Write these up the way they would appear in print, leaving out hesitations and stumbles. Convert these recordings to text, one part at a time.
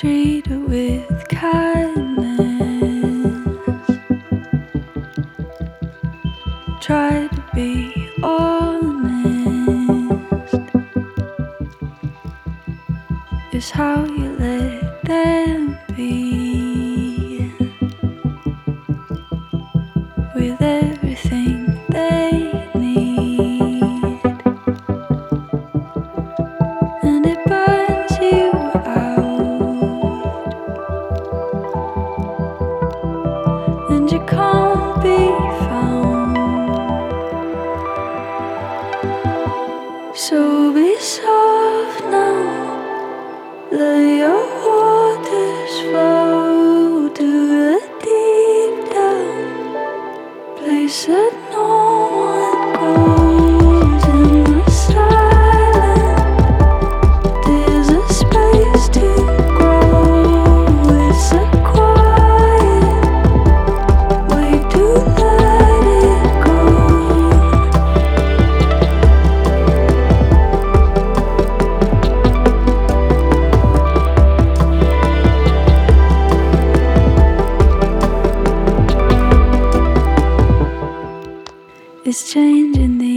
treat her with kindness. Try to be honest. Is how you let them be, with everything they need, and it burns you out, and you can't be found. So be soft now, let your waters flow to the deep down place that no one goes. In the silence, there's a space to grow. It's a quiet way to let it go. It's changing the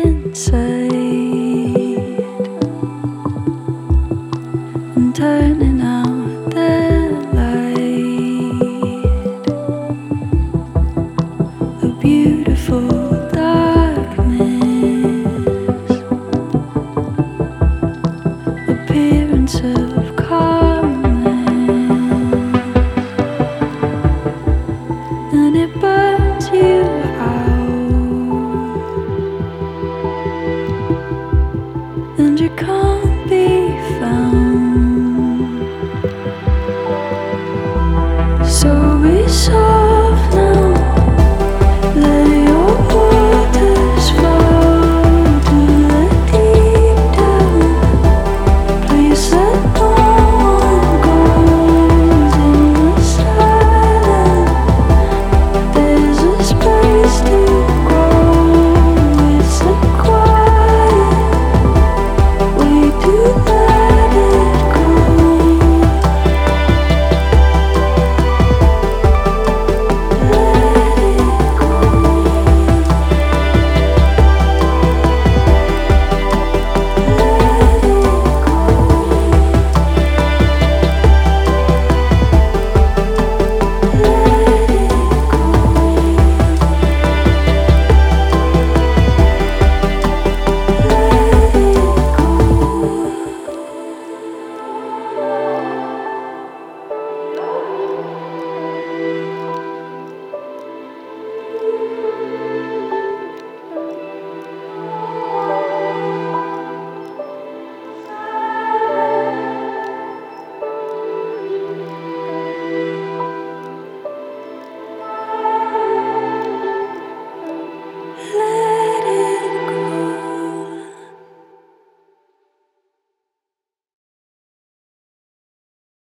inside and turning